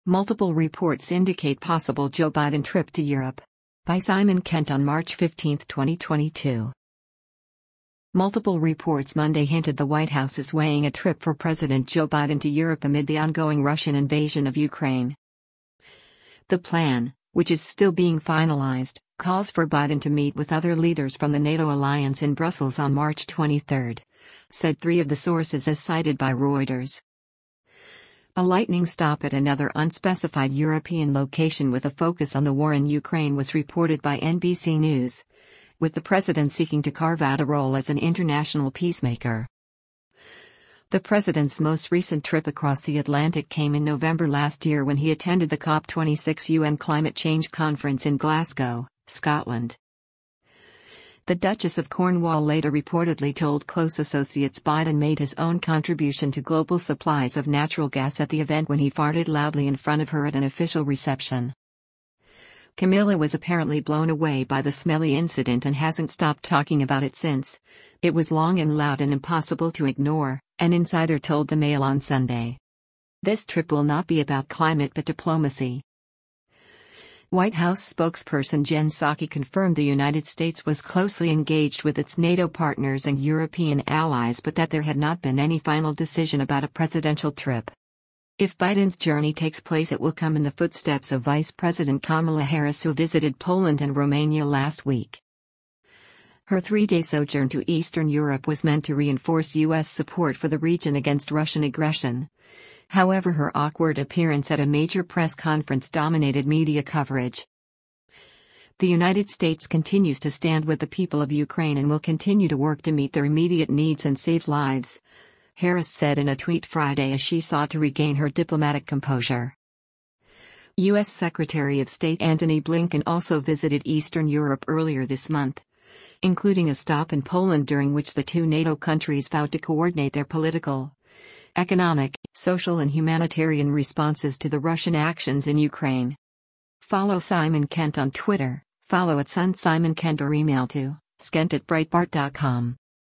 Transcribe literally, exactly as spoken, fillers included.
Multiple reports indicate possible Joe Biden trip to Europe. By Simon Kent on March fifteenth, twenty twenty-two. Multiple reports Monday hinted the White House is weighing a trip for President Joe Biden to Europe amid the ongoing Russian invasion of Ukraine. The plan, which is still being finalized, calls for Biden to meet with other leaders from the NATO alliance in Brussels on March twenty-third, said three of the sources as cited by Reuters. A lightning stop at another unspecified European location with a focus on the war in Ukraine was reported by N B C News, with the president seeking to carve out a role as an international peacemaker. The president's most recent trip across the Atlantic came in November last year when he attended the COP twenty-six U N Climate Change Conference in Glasgow, Scotland. The Duchess of Cornwall later reportedly told close associates Biden made his own contribution to global supplies of natural gas at the event when he farted loudly in front of her at an official reception. Camilla was apparently blown away by the smelly incident and hasn't stopped talking about it since. It was long and loud and impossible to ignore, an insider told the Mail on Sunday. This trip will not be about climate but diplomacy. White House spokesperson Jen Psaki confirmed the United States was closely engaged with its NATO partners and European allies but that there had not been any final decision about a presidential trip. If Biden's journey takes place, it will come in the footsteps of Vice President Kamala Harris, who visited Poland and Romania last week. Her three-day sojourn to Eastern Europe was meant to reinforce U S support for the region against Russian aggression. However, her awkward appearance at a major press conference dominated media coverage. The United States continues to stand with the people of Ukraine and will continue to work to meet their immediate needs and save lives, Harris said in a tweet Friday as she sought to regain her diplomatic composure. U S Secretary of State Antony Blinken also visited Eastern Europe earlier this month, including a stop in Poland during which the two NATO countries vowed to coordinate their political, economic, social and humanitarian responses to the Russian actions in Ukraine. Follow Simon Kent on Twitter, follow at Sun Simon Kent or email to skent at breitbart dot com.